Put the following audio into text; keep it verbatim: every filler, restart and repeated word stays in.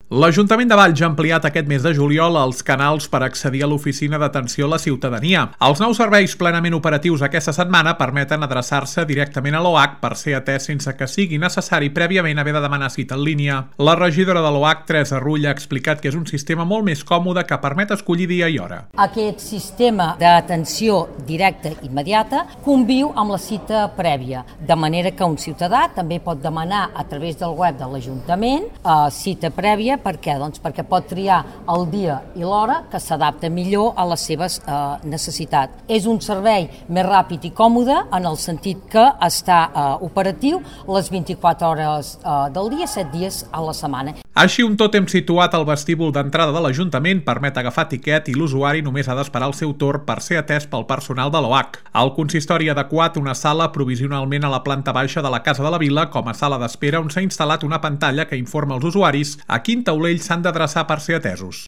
L'Ajuntament de Valls ha ampliat aquest mes de juliol els canals per accedir a l'oficina d'atenció a la ciutadania. Els nous serveis plenament operatius aquesta setmana permeten adreçar-se directament a l'O H per ser atès sense que sigui necessari prèviament haver de demanar cita en línia. La regidora de l'O H, Teresa Rull, ha explicat que és un sistema molt més còmode que permet escollir dia i hora. Aquest sistema d'atenció directa immediata conviu amb la cita prèvia, de manera que un ciutadà també pot demanar a través del web de l'Ajuntament eh, cita prèvia. Per què? Doncs perquè pot triar el dia i l'hora que s'adapta millor a les seves eh, necessitats. És un servei més ràpid i còmode en el sentit que està eh, operatiu les vint-i-quatre hores eh, del dia, set dies a la setmana. Així, un tòtem situat al vestíbul d'entrada de l'Ajuntament permet agafar tiquet i l'usuari només ha d'esperar el seu torn per ser atès pel personal de l'O H. El consistori ha adequat una sala provisionalment a la planta baixa de la Casa de la Vila com a sala d'espera on s'ha instal·lat una pantalla que informa als usuaris a quin taulell s'han d'adreçar per ser atesos.